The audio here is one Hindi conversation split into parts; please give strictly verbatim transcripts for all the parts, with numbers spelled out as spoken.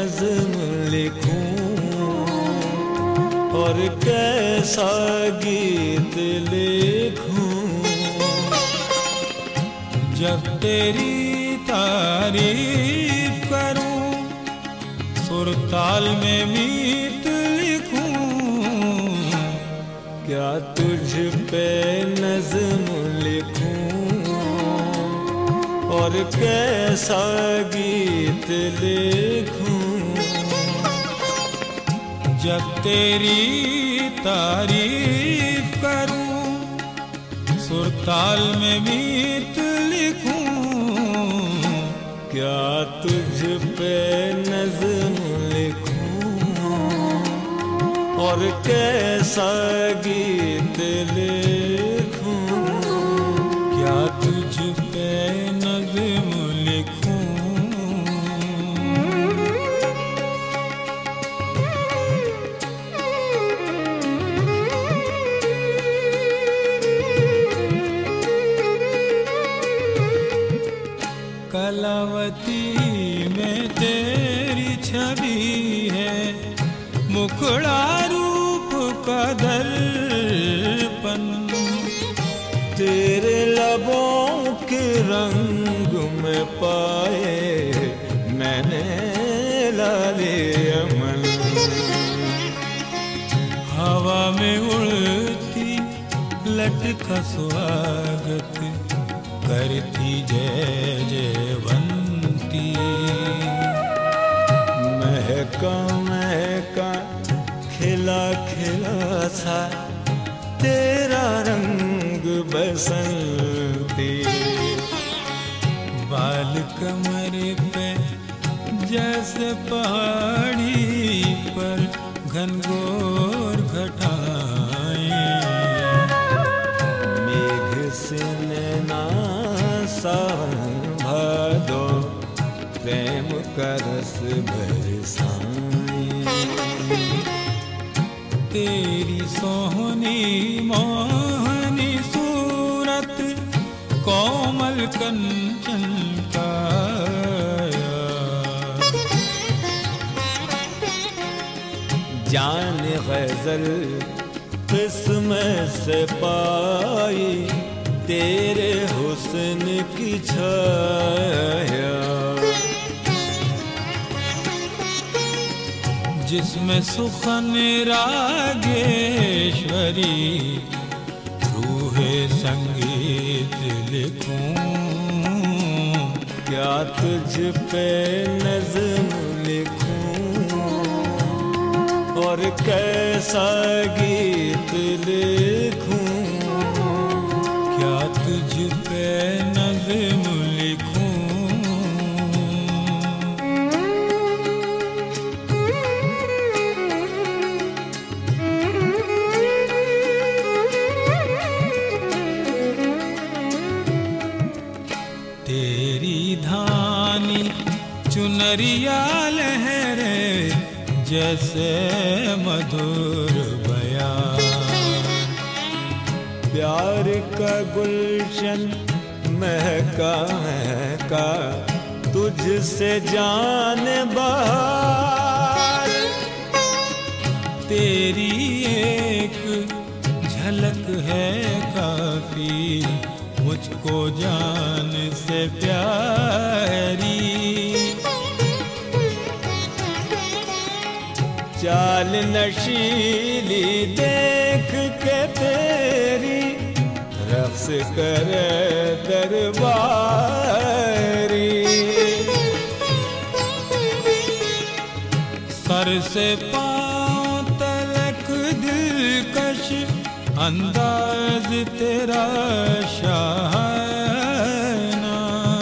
नज़्म लिखूं और कैसा गीत लिखूं। जब तेरी तारीफ करूं सुर ताल में मीत लिखूं। क्या तुझ पे नज़्म लिखूं और कैसा गीत लिखूं। जब तेरी तारीफ करूं सुर ताल में मीत लिखूं। क्या तुझ पे नज़्म लिखूं और कैसा गीत लिखूं। क्या तुझ पे नज़्म लिखूं। कलावती में तेरी छवि है मुखड़ा रूप का दर्पण। तेरे लबों के रंग में पाए मैंने लाले अमन। हवा में उड़ती लटका स्वागत करती जय जयवंती। महका महका खिला खिला सा तेरा रंग बसंती। बाल कमर पे जैसे पहाड़ी पर घनघोर घटाएं। मेघ से नैना सावन भादो प्रेम का रस बरसाएं। तेरी सोहनी मोहनी सूरत कोमल कंचन काया। जान गज़ल किस्मत से पाई तेरे हुस्न की छाया। जिसमें सुखन रागेश्वरी रूहे संगीत लिखूं। क्या तुझ पे नज़्म लिखूं और कैसा गीत लिखूं। क्या तुझ पे नज़्म लिखूं। तेरी धानी चुनरिया लहरे जैसे मधुर बयान। प्यार का गुलशन महका महका तुझसे जान बहार। तेरी एक झलक है काफी मुझको जान से प्यारी। चाल नशीली देख के तेरी रक्स कर दरबारी। सर से पांव तलक दिलकश अंदाज तेरा शाहाना।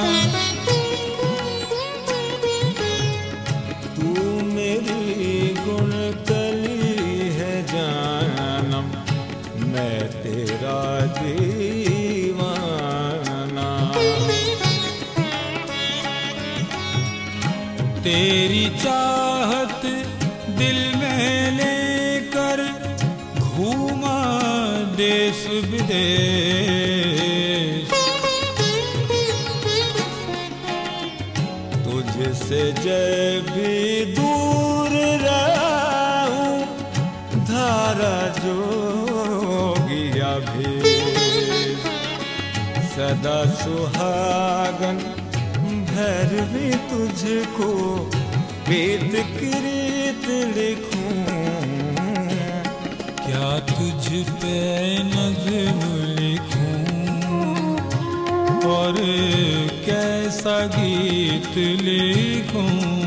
तू मेरी गुण कली है जानम मैं तेरा दीवाना। तेरी चाहत दिल में लेकर घूमा देश विदेश। तुझसे जब भी दूर सदा सुहागन भैरवी तुझको वेद की रीत लिखूं। क्या तुझ पे नज़्म लिखूं और कैसा गीत लिखूं।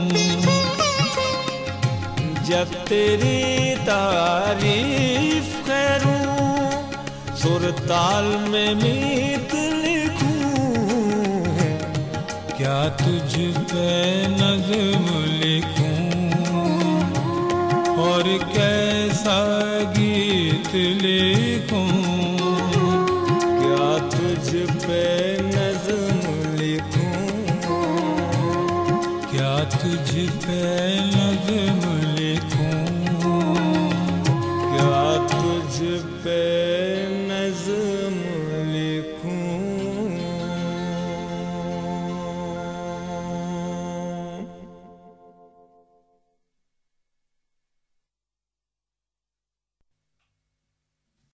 जब तेरी तारीफ करूं सुर ताल में मीत लिखूं। क्या तुझ पे नज़्म लिखूं और कैसा गीत लिखूं। क्या तुझ पे नज़्म लिखूं। क्या तुझ पे